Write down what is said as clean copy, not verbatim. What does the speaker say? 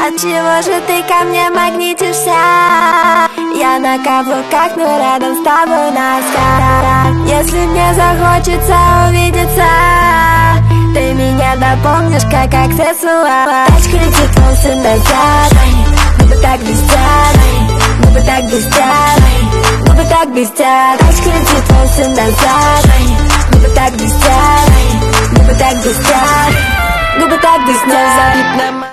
Отчего же ты ко мне магнитишься? Я на каблуках, но рядом с тобой носка. Если мне захочется увидеться, ты меня допомнишь, как аксессуар. Тачка летит волосы назад, губы так блестят, губы так блестят, губы так блестят. Тачка летит волосы назад, губы так блестят, губы так блестят, губы так блестят.